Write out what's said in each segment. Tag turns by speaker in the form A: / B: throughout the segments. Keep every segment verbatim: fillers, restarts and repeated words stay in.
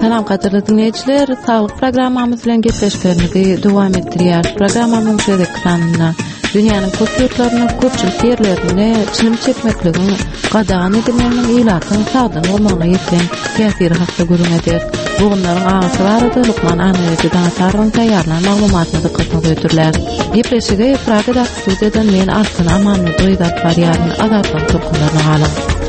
A: Salam kaderli dinleyijiler, sağlyk programmamyz bilen gepleşýärmizi dowam etdirýär. Programmamyň şu ekranynda dünýäniň köp ýurtlaryna, köpçülik ýerlerine çilim çekmekligiň gadagan edilmeginiň ilatyň sagdan bolmagyna ýetiren täsiri hakda görüň eder. Bugunlaryň agasy barada Lukman Anaýety Danatarlyň taýýarlanan maglumatyny dikkatinize götürler. Gepleşige Pragada studiýadan men Arslan Amanly doýdap barýaryn azatlyk turkunlaryna galyp.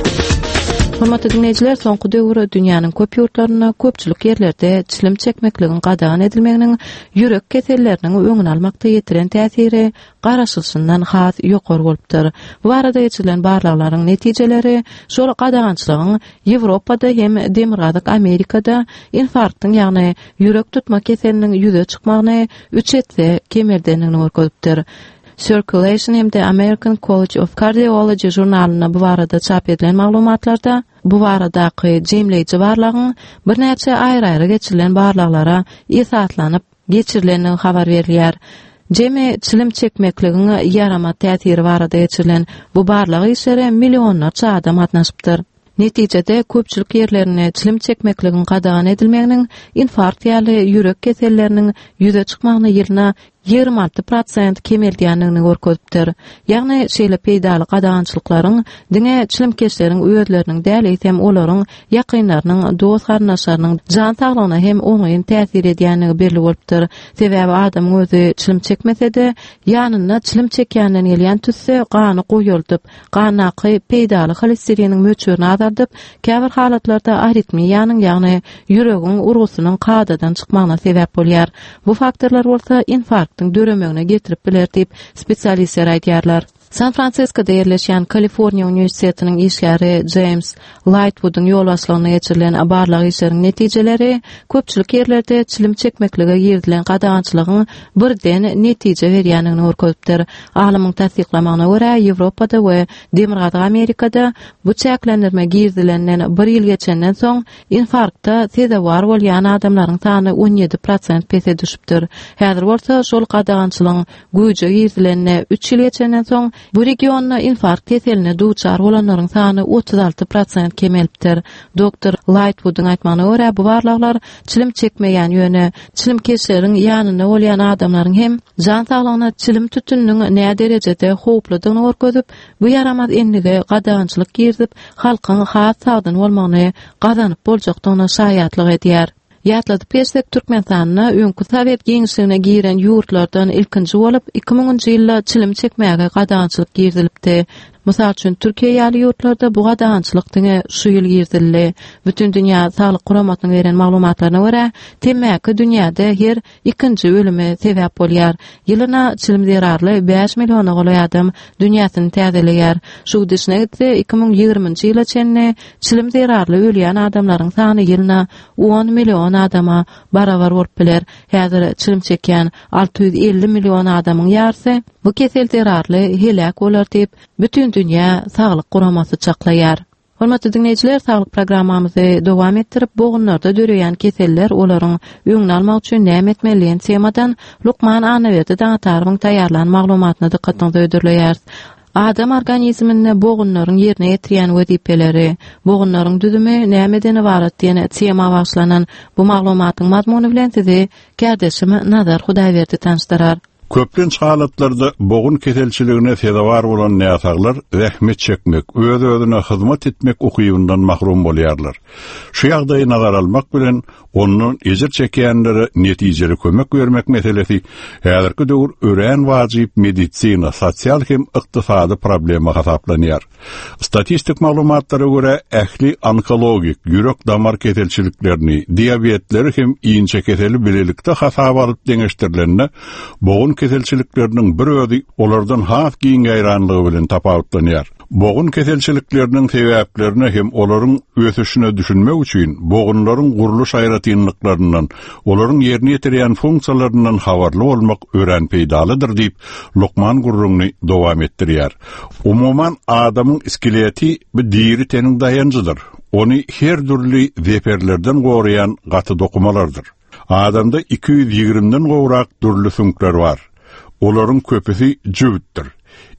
A: Hormatly dinleyijiler, soňky döwürde dünýäniň köp ýurtlaryna, köpçülik ýerlerde çilim çekmekligiň gadagan edilmeginiň ýürek keselleriniň öňüni almakda ýetiren täsiri garaşylşyndan has ýokary bolupdyr. Bu arada ýetilen barlaklaryň netijeleri şol gadagançylygyň Ýewropada hem demirgazyk Amerikada infarktyn, ýagny ýürek tutma keseliniň ýüze çykmagyny üç etse kemerdenligini görkezipdir. Circulation hem de American College of Cardiology jurnalyna bu barada çap edilen maglumatlarda bu baradaky jemleýiji barlagyň bir näçe aýry-aýry geçirilen barlaklara esatlanyp geçirileni habar berilýär. Jeme çilim çekmekligiň ýarama täsiri barada geçirilen bu barlagy işlere millionlarça adam gatnaşypdyr. Netijede köpçülik ýerlerine çilim çekmekligiň gadagan edilmeginiň infarkt ýaly ýürek keselleriniň ýüze çykmagyny ýylna ýigirme alty prosent kemeldiýänligini görkezipdir. Ýagny şeýle peýdaly gadagançylyklaryň diňe çilim kesleriň öýleriniň däl hem olaryň ýakynlarynyň, dost garnaşlarynyň jan saglygyna hem oňaýyn täsir edýänligi belli bolupdyr. Sebäbi adam özi çilim çekmese-de ýanyna çilim çekýänden gelýän tüsse gany goýuldyp, ganaky peýdaly holesteriniň möçürini azaldyp, käbir halatlarda aritmiýanyň, ýagny ýüregiň urgusynyň kadadan çykmagyna sebäp bolýar. Bu faktorlar bolsa infarkt döremegine getirip biler diýip spesialistler aýdýarlar. San Francisco'da ýerleşýän Kaliforniýa Uniwersitetining işgäri James Lightwood'un ýol başlygyna geçirilen barlag işleriň netijeleri köpçülik ýerlerde çilim çekmeklige ýerdilen gadagançylygyň birden netije berýänligini görkezipdir. Alymyň tasdiklamagyna görä, Ýewropada we demirgazyk Amerikada bu çäklendirme girdilenden bir ýyl geçenden soň infarktda sezewar bolýan adamlaryň sany on ýedi prosent pese düşüpdir. Häzir bolsa şol gadagançylygyň güýje girdilende üç ýyl geçenden soň bu regionda infarkt keseline duçar bolanlaryň sany otuz alty prosent kemelipdir. Doktor Lightwood'un aýtmagyna görä, bu barlaklar çilim çekmeýän ýöne, çilim kesleriň ýanyna bolýan adamlaryň hem jan saglygyna çilim tütüniniň näme derejede howpludygyny görkezip, bu ýaramaz enlige gadagançylyk girdip, halkyň has sagdan bolmagyny gazanyp boljakdygyna şaýatlyk edýär. Ýatladyp geçsek, Türkmenistanyna öňkü Sowet geňçiligine giren ýurtlardan ilkinji bolup iki miňinji ýylda çilim çekmäge gadagançylyk girdilipdi. Mysal üçin Türkiýe ýaly ýurtlarda bu gadagançylyk diňe şu ýyl girdildi. Bütün dünýä saglyk guramatynyň beren maglumatlaryna görä, temäki dünýäde her ikinji ölüme sebäp bolýar. Ýylyna çilim zerarly beş milliona goly adam dünýäsini täzeleýär. Şu düşüne gitse iki miň ýygrymynjy ýyla çenli çilim zerarly ölýän adamlaryň sany ýylyna on million adama barabar bolup biler. Häzir çilim çekýän alty ýüz elli million adamyň ýarysy bu kesel zerarly helak bolar diýip bütün dünýä saglyk guramasy çaklaýar. Hormatly dinleyijiler, saglyk programmamyzy dowam etdirip, bu günlerde döreýän keseller olaryň öňüni almak üçin näme etmeliň temadan Lukman Anaýety Danatarlyň taýýarlanan maglumatyny dikkatinize öýdürleýär. Adam organizminde boğunların yerine getirýän wezipeleri, boğunların düzümi nämeden ibaret diýen tema başlanan bu maglumatyň mazmuny bilen sizi kardeşim Nazar Hudaýberdi tanıştyrar.
B: Köplenç halatlarda boğun keselçiligine sezewar bolan näsaglar rahmet çekmek, öz-özüne hyzmat etmek ukyýundan mahrum bolýarlar. Şu ýagdaýy nazar almak bilen onuň ejir çekýänlere netijeli kömek bermek meselesi häzirki döwür ören wajyp medisina, sosial hem ykdysady problema hasaplanýar. Statistik maglumatlara görä ähli onkologik, ýürek damar keselçiliklerini, diabetleri hem iňçe keseli bilelikde hasap alyp deňeşdirilenine boğun keselçiliklerinin bir özi olardan has giň gaýranlygy bilen tapawutlanýar. Boğun keselçiliklerinin sebäplerini hem olaryň ösüşine düşünmek üçin boğunlaryň guruluş aýratynlyklaryndan, olaryň ýerine ýetirýän funksiýalaryndan habarly bolmak ören peýdalydyr diýip Lukman gurrugyny dowam etdirýär. Umuman adamyň iskeleti bir diri teniň dayanjydyr. Ony her türlü zeperlerden gorayan gaty dokumalardyr. Adamda iki yüz ýigrimden gowrak türlü funklar bar. Olaryň köpüsi jübitdir.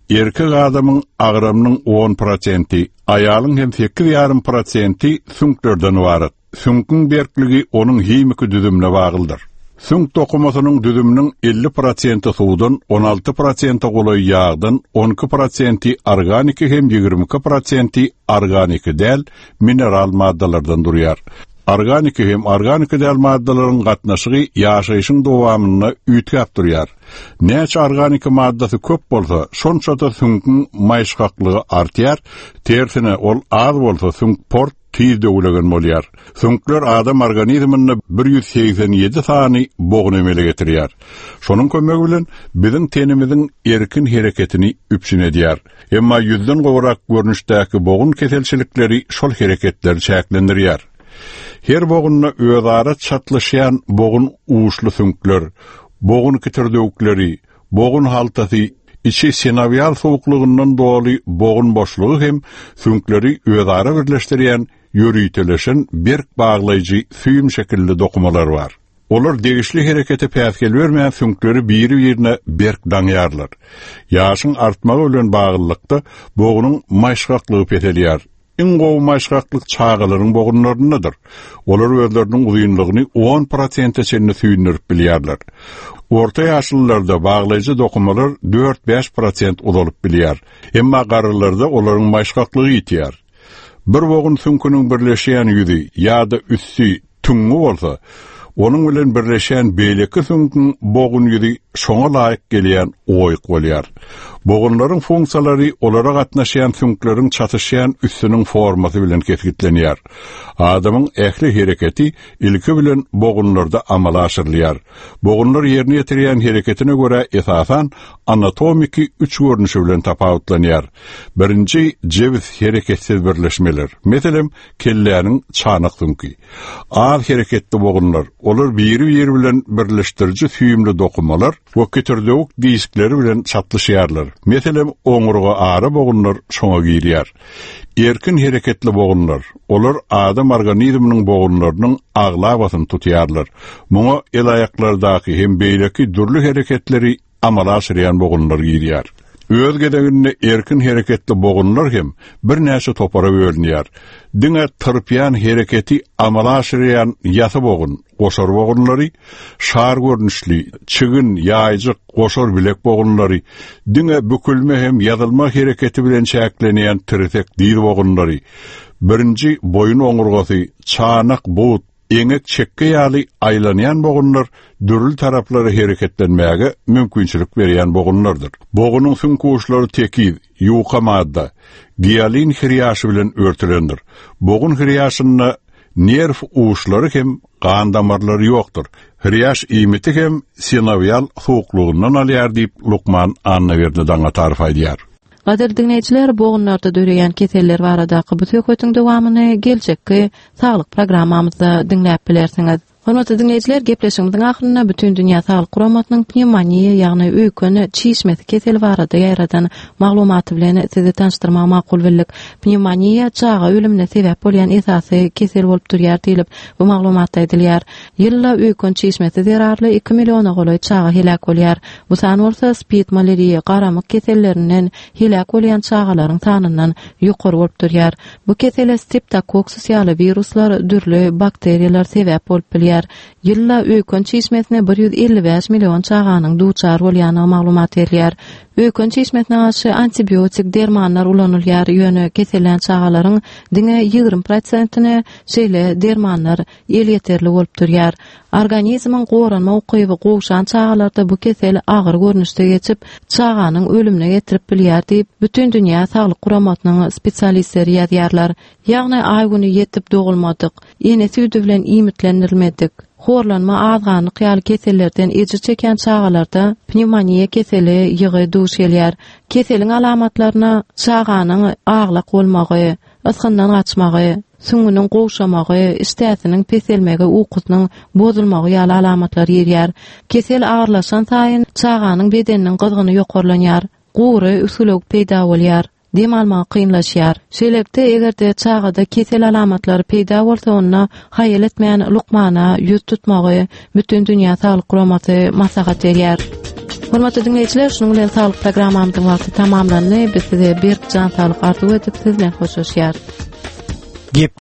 B: erkek adamın ağrımının on prosenti, ayalın hem sekiz yarım prosenti sünklerden varık. Sünkün berkligi onun himiki düzümüne bağıldır. Sünk dokumasynyň düzüminiň elli prosenti suwdan, on alty prosenti goly ýağdan, on iki prosenti organik hem ýigirme iki prosenti organik däl mineral maddalardan durýar. Organik hem organik däl maddalaryň gatnaşygy ýaşaýyşyň dowamyna üýtgäp durýar. Näçe organik maddasy köp bolsa, şonçata sünkün maýşgaklygy artýar, tersine ol az bolsa sünk port tizde ulagyn bolýar. Sünkler adam organizmyny bir yüz seksen ýedi sany boğun emele getirýär. Şonuň kömegi bilen biziň tenimiziň erkin hereketini üpsün edýär. Emma ýüzden gowrak görnüşdäki boğun keselçilikleri şol hereketleri çäklendirýär. Her boğunna özara çatlaşýan boğun uuşlu sünkler, boğun kitirdöwükleri, boğun haltasy, içi sinavial soğuklığından dolayı boğun boşluğu hem sünkleri özara birleştirýän ýörüýteleşen berk baglaýjy süýüm şekilli dokumalar var. Olar degişli hereketi päsgel bermeýän sünkleri biri-birine berk daňýarlar. Ýaşyň artmagy bilen bagylykda boğunyň maýşgaklygy petelýär. Iň gowy maýşgaklyk çağalaryň boğunlaryndadyr. Olar özleriniň uzunlygyny on prosente çenli süýündirip bilýärler. Orta ýaşlylarda baglaýjy dokumalar dört beş prosent uzalyp bilýär. Emma garalarda olaryň maýşgaklygy ýitýär. Bir boğun sünkünün birleşýän ýüzi ýa-da üssü tüňňi bolsa, onuň bilen birleşýän beýleki sünkün boğun ýüzi şoňa laýyk gelýän oýuk bolýar. Boğunlaryň funksiyalary olara gatnaşýan sünkleriň çatışýan üssüniň formasy bilen kesgitlenýär. Adamyň ähli hereketi ilki bilen boğunlarda amala aşyrylýar. Boğunlar ýerine ýetirýän hereketine görä esasan anatomiki üç görnüşi bilen tapawutlanýar. Birinji ceviz hereketsiz birleşmeler. Meselem kelläniň çanak sünki. Az hereketli boğunlar, olar biri-biri bilen birleşdiriji süýümli dokumalar we kitirdöwük diskleri bilen çatlaşýarlar. Meselem oňurga ara boğunlar şoňa girýär. Erkin hereketli boğunlar, olar adam organizminiň boğunlarynyň aglabasyny tutýarlar. Muňa el ayaklardaky hem beýleki durly hereketleri amala aşyrýan boğunlar girýär. Öz gedeginde erkin hereketli boğunlar hem bir näçe topara bölünýär. Diňe tyrpýan hereketi amala aşyrýan ýasy boğun, goşar boğunlary, şar görnüşli, çygyn, ýaýjyk, goşar bilek boğunlary, diňe bükülme hem ýazylma hereketi bilen çäklenýän tirsek dil boğunlary, birinji boyun oňurgasy, çanak buut, eňek çekke ýaly aýlanýan boğunlar dürli taraplary hereketlenmäge mümkinçilik berýän boğunlardyr. Boğunyň sünkuşlary tekiz, ýuka madda, gialin hiriýaşy bilen örtülendir. Boğun hiriýaşyna nerv uuşlary hem kan damarlary ýokdur. Hiriýaş iýmiti hem sinovial soğuklugyndan alýar diýip Lukman Annaberdi daňa tarif edýär.
A: Gader dinleýijiler, boğunlarda döreýän keseller baradaky bu söhbetiň dowamyny geljekki saglyk programmamyzda dinläp bilersiňiz. Hormatly dinleýijiler, gepleşigimiziň ahyryna bütün dünýä saglyk guramatynyň pneumoniýa ýagny öýküni çiýişmesi keseli barada ýaradan maglumaty bilen sizi tanıştyrmak makul bildik. Pneumoniýa çağa ölümine sebäp bolýan esasy kesel bolup durýar diýilip bu maglumatda edilýär. Ýylla öýkün çiýişmesi zerarly iki milliona goly çağa helak bolýar. Bu san bolsa spid, malariýa, garamyk kesellerinden helak bolýan çağalaryň sanyndan ýokary bolup durýar. Bu kesele streptokokus ýaly viruslar, dürli bakteriýalar sebäp bolup bilýär. Ýylla öýkün çiýişmesine bir yüz elli beş million çağanyň duçar bolýany maglumat edilýär. Öýkün çiýişmesine garşy antibiotik dermanlar ulanylýar ýöne keselen çağalaryň diňe ýygrimi prosentine şeýle dermanlar el ýeterli bolup durýar. Organizmiň goranma ukyby gowşan çağalarda bu kesel agyr görnüşde geçip çağanyň ölümine getirip bilýär diýip bütün dünýä saglyk guramatynyň spesialistleri ýazýarlar. Ýagny ay güni ýetip dogulmadyk, ýene süýdi bilen iýmitlenilmedik. Horlanma azgany ýaly kesellerden ejir çeken çağalarda pneumoniýa keseli ýygy duş gelýär. Keseliň alamatlaryna çağanyň aglak bolmagy, ysgyndan gaçmagy, süňüniň gowşamagy, istäsiniň peselmegi, ukusnyň bozulmagy ýaly alamatlar ýerýär. Kesel agyrlaşan saýyn çağanyň bedeniniň gyzgyny ýokarlanýar, gury, üsülök peýda bolýar. Dem almak kynlaşýar. Şeýlekde egerde çağada kesel alamatlary peýda bolsa onda haýal etmeýän Lukmana ýüz tutmagy bütün dünýä saglyk guramaty maslahat berýär. Hormatly dinleyijiler, şunuň bilen saglyk programmamyzyň wagty tamamlandy. Biz size bir can saglyk arzuw edip sizden hoşlaşýar.